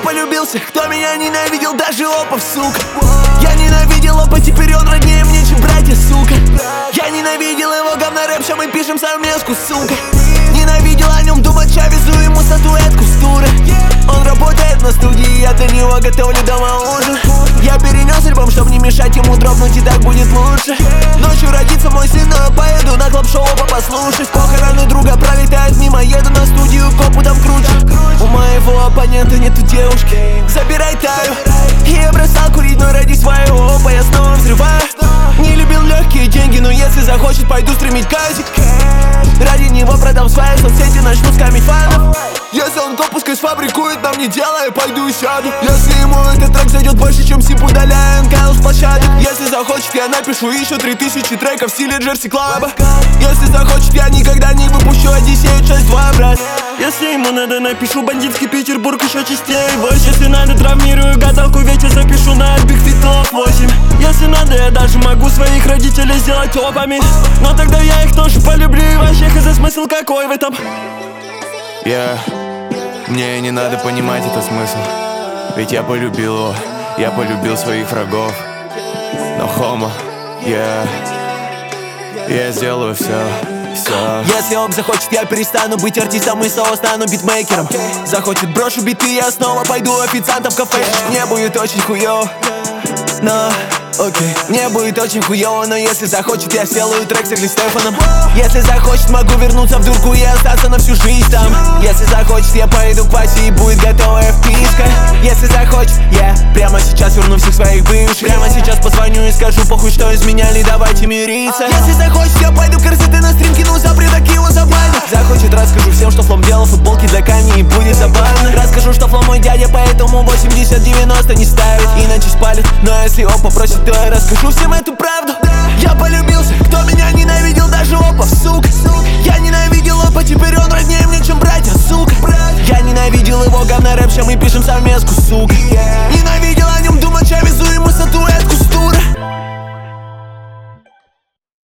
полюбился, кто меня ненавидел, даже Опов, сука. Я ненавидел Опа, теперь он роднее мне, чем братья, сука. Я ненавидел его говнорэп, ща мы пишем совместку, сука. Ненавидел о нем думать, ща везу ему статуэтку с тура. Он работает на студии, я для него готовлю дома ужин. Я перенес альбом, чтоб не мешать ему дропнуть, и так будет лучше. Ночью родится мой сын, но я поеду на клаб-шоу Опа послушать. Похороны друга пролетают мимо, еду на студию, копу там круче. У моего оппонента нету девушки, забирай Таю. И я бросал курить, но ради своего Опа я снова взрываю. Не любил легкие деньги, но если захочет, пойду стримить казик. Ради него продам свои соцсети, начну скамить фанов. Если он допускай сфабрикует, нам не делай, пойду и сяду. Если ему этот трек зайдет больше, чем Сип, удаляя НКЛ с площадок. Если захочет, я напишу еще 3000 треков в стиле Джерси Клаба. Если захочет, я никогда не выпущу Одиссею часть 2, брат. Если ему надо, напишу бандитский Петербург еще частей 8. Если надо, травмирую гадалку, ветер запишу на Big Fit Top 8. Если надо, я даже могу своих родителей сделать опами. Но тогда я их тоже полюблю, и вообще хз смысл какой в этом. Мне не надо понимать этот смысл, ведь я полюбил его, я полюбил своих врагов. Но хомо, я сделаю все. Если Оп захочет, я перестану быть артистом и снова стану битмейкером. Захочет, брошу биты, я снова пойду официантом в кафе. Мне будет очень хуёво, но окей. Мне будет очень хуёво, но если захочет, я сделаю трек с Игли Стефаном. Если захочет, могу вернуться в дурку и остаться на всю жизнь там. Если захочет, я поеду к Васе и будет готовая вписка. Если захочет, я прямо сейчас верну всех своих бывших. Прямо сейчас позвоню и скажу, похуй, что изменяли, давайте мириться. Если захочет, я пойду к РЗТ на стрим, кину запреток, его забанят. Захочет, расскажу всем, что Флом делал футболки для Кани, и будет забавно. Расскажу, что Флом мой дядя, поэтому 80-90 не ставит, иначе спалит. Но если Оп попросит, то я расскажу всем эту правду. Я полюбился, кто меня ненавидел, даже Опов, сука. Я ненавидел Опа, теперь он роднее мне, чем братья, сука. Я ненавидел его говнорэп, ща мы пишем совместку, сука.